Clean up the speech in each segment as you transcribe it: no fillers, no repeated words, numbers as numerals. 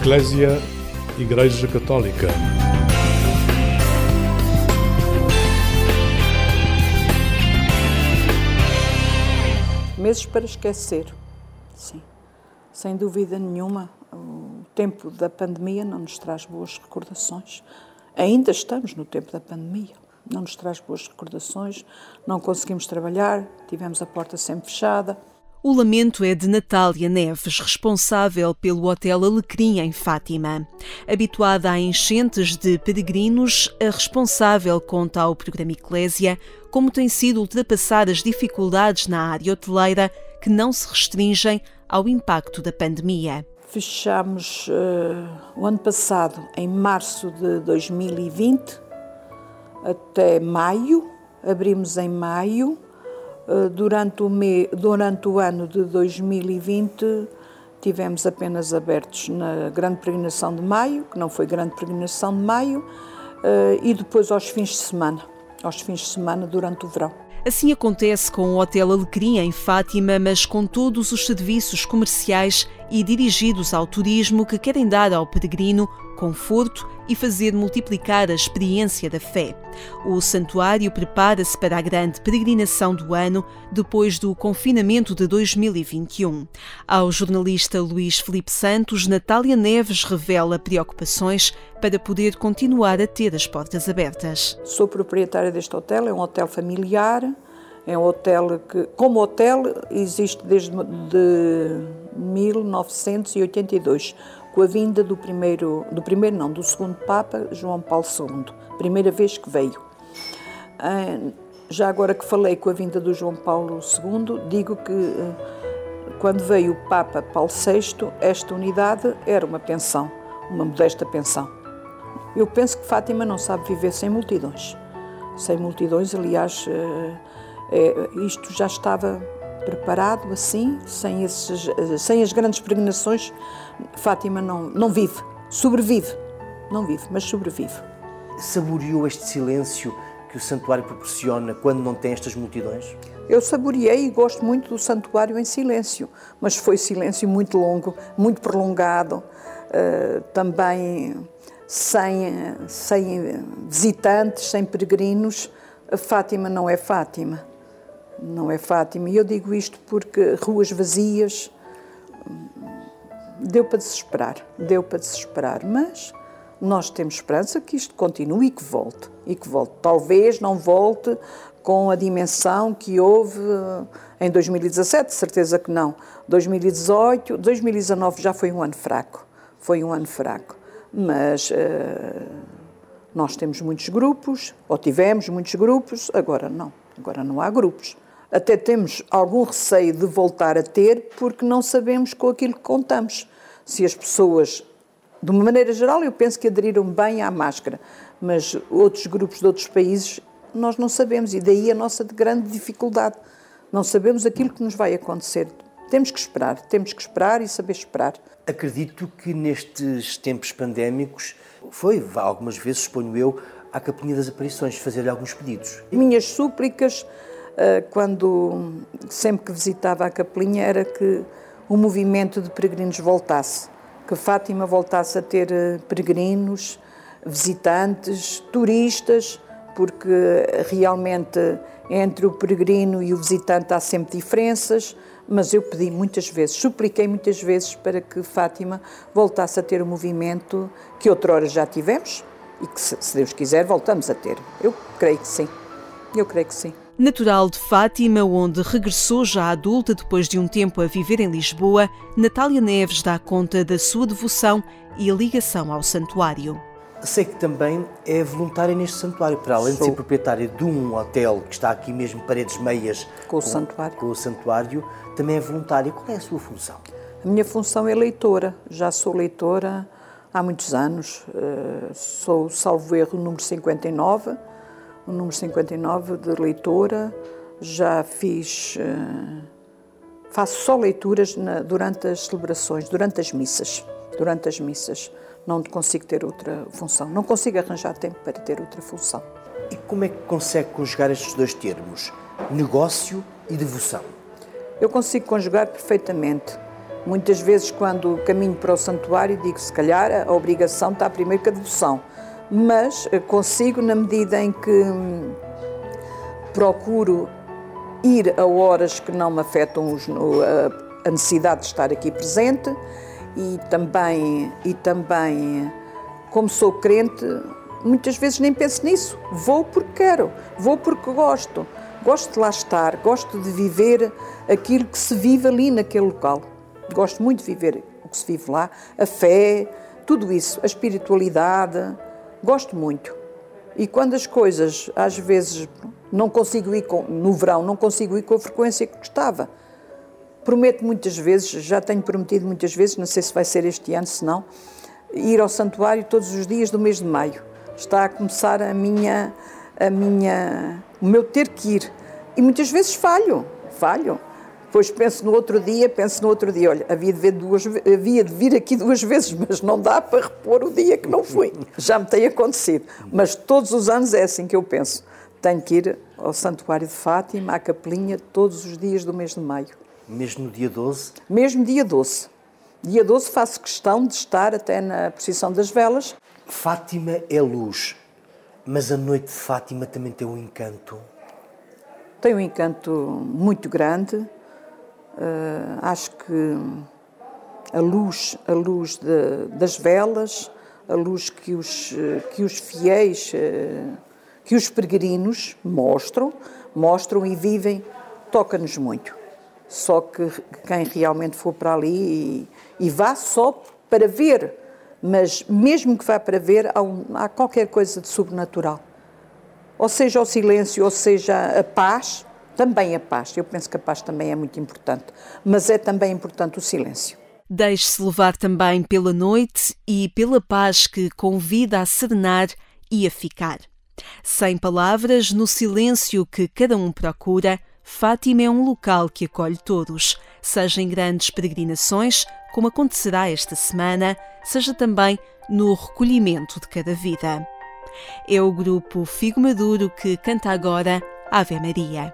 Eclésia, Igreja Católica. Meses para esquecer, sim. Sem dúvida nenhuma, o tempo da pandemia não nos traz boas recordações. Ainda estamos no tempo da pandemia. Não nos traz boas recordações, não conseguimos trabalhar, tivemos a porta sempre fechada. O lamento é de Natália Neves, responsável pelo Hotel Alecrim em Fátima. Habituada a enchentes de peregrinos, a responsável conta ao programa Eclésia como têm sido ultrapassar as dificuldades na área hoteleira que não se restringem ao impacto da pandemia. Fechámos o ano passado, em março de 2020, até maio, abrimos em maio. Durante o ano de 2020 tivemos apenas abertos na grande peregrinação de maio, que não foi grande peregrinação de maio, e depois aos fins de semana durante o verão. Assim acontece com o Hotel Alecrim em Fátima, mas com todos os serviços comerciais e dirigidos ao turismo que querem dar ao peregrino conforto e fazer multiplicar a experiência da fé. O santuário prepara-se para a grande peregrinação do ano, depois do confinamento de 2021. Ao jornalista Luís Filipe Santos, Natália Neves revela preocupações para poder continuar a ter as portas abertas. Sou proprietária deste hotel, é um hotel familiar, é um hotel que, como hotel, existe desde 1982. Com a vinda do segundo Papa, João Paulo II, primeira vez que veio. Já agora que falei com a vinda do João Paulo II, digo que quando veio o Papa Paulo VI, esta unidade era uma pensão, uma modesta pensão. Eu penso que Fátima não sabe viver sem multidões. Sem multidões, aliás, isto já estava preparado assim, sem as grandes peregrinações, Fátima não vive, sobrevive, não vive, mas sobrevive. Saboreou este silêncio que o santuário proporciona quando não tem estas multidões? Eu saboreei e gosto muito do santuário em silêncio, mas foi silêncio muito longo, muito prolongado, também sem visitantes, sem peregrinos. Fátima não é Fátima. Não é Fátima. E eu digo isto porque ruas vazias, deu para desesperar, mas nós temos esperança que isto continue e que volte. Talvez não volte com a dimensão que houve em 2017, certeza que não. 2018, 2019 já foi um ano fraco, mas nós temos muitos grupos, ou tivemos muitos grupos, agora não há grupos. Até temos algum receio de voltar a ter, porque não sabemos com aquilo que contamos. Se as pessoas, de uma maneira geral, eu penso que aderiram bem à máscara, mas outros grupos de outros países, nós não sabemos, e daí a nossa grande dificuldade. Não sabemos aquilo que nos vai acontecer. Temos que esperar e saber esperar. Acredito que nestes tempos pandémicos, foi algumas vezes, suponho eu, à Capelinha das Aparições, fazer-lhe alguns pedidos. Minhas súplicas, sempre que visitava a Capelinha, era que o movimento de peregrinos voltasse, que Fátima voltasse a ter peregrinos, visitantes, turistas, porque realmente entre o peregrino e o visitante há sempre diferenças, mas eu pedi muitas vezes, supliquei muitas vezes para que Fátima voltasse a ter o movimento que outrora já tivemos e que, se Deus quiser, voltamos a ter. Eu creio que sim. Natural de Fátima, onde regressou já adulta depois de um tempo a viver em Lisboa, Natália Neves dá conta da sua devoção e a ligação ao santuário. Sei que também é voluntária neste santuário, para além de ser proprietária de um hotel que está aqui mesmo, paredes meias com o santuário, também é voluntária. Qual é a sua função? A minha função é leitora. Já sou leitora há muitos anos. Sou, salvo erro, o número 59 de leitora. Já faço só leituras durante as celebrações, durante as missas. Não consigo ter outra função, não consigo arranjar tempo para ter outra função. E como é que consegue conjugar estes dois termos, negócio e devoção? Eu consigo conjugar perfeitamente. Muitas vezes, quando caminho para o santuário, digo, se calhar a obrigação está primeiro que a devoção, mas consigo, na medida em que procuro ir a horas que não me afetam a necessidade de estar aqui presente, e também, como sou crente, muitas vezes nem penso nisso. Vou porque quero, vou porque gosto. Gosto de lá estar, gosto de viver aquilo que se vive ali naquele local. Gosto muito de viver o que se vive lá, a fé, tudo isso, a espiritualidade. Gosto muito. E quando as coisas, às vezes, não consigo ir no verão, não consigo ir com a frequência que gostava. Prometo muitas vezes, já tenho prometido muitas vezes, não sei se vai ser este ano, se não, ir ao santuário todos os dias do mês de maio. Está a começar o meu ter que ir. E muitas vezes falho. Depois penso no outro dia, olha, havia de vir aqui 2 vezes, mas não dá para repor o dia que não fui. Já me tem acontecido. Mas todos os anos é assim que eu penso. Tenho que ir ao Santuário de Fátima, à Capelinha, todos os dias do mês de maio. Mesmo no dia 12? Mesmo dia 12. Dia 12 faço questão de estar até na procissão das velas. Fátima é luz, mas a noite de Fátima também tem um encanto. Tem um encanto muito grande. Acho que a luz das velas, a luz que os fiéis, que os peregrinos mostram e vivem, toca-nos muito. Só que quem realmente for para ali e vá só para ver, mas mesmo que vá para ver, há qualquer coisa de sobrenatural. Ou seja, o silêncio, ou seja, a paz, também a paz. Eu penso que a paz também é muito importante, mas é também importante o silêncio. Deixe-se levar também pela noite e pela paz que convida a serenar e a ficar. Sem palavras, no silêncio que cada um procura, Fátima é um local que acolhe todos, seja em grandes peregrinações, como acontecerá esta semana, seja também no recolhimento de cada vida. É o grupo Figo Maduro que canta agora Ave Maria.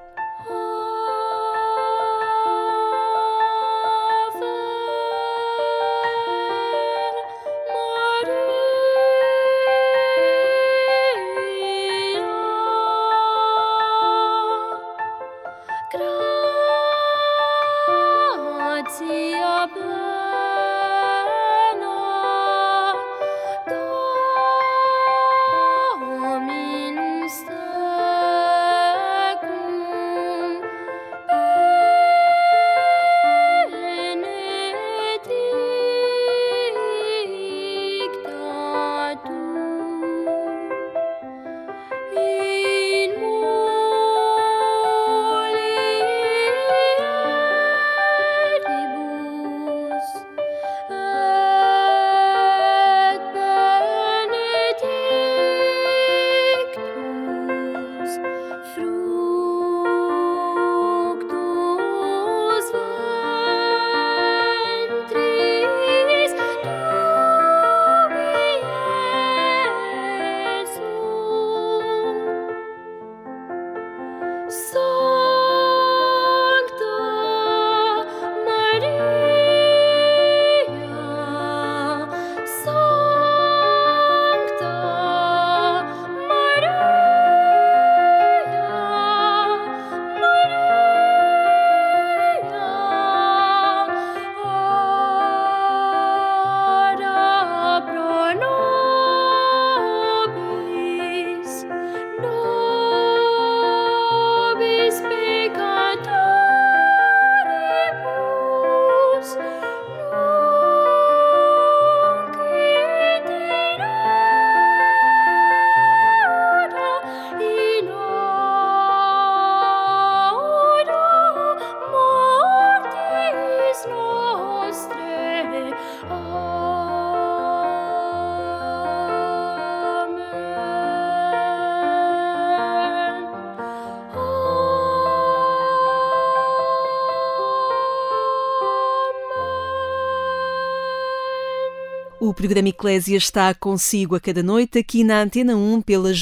O programa Eclésia está consigo a cada noite aqui na Antena 1 pelas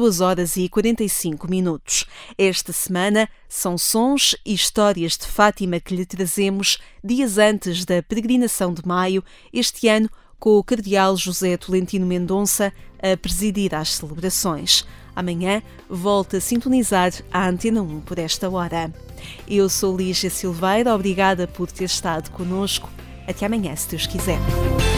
22h45. Esta semana são sons e histórias de Fátima que lhe trazemos dias antes da peregrinação de maio, este ano com o Cardeal José Tolentino Mendonça a presidir às celebrações. Amanhã volta a sintonizar a Antena 1 por esta hora. Eu sou Lígia Silveira, obrigada por ter estado connosco. Até amanhã, se Deus quiser.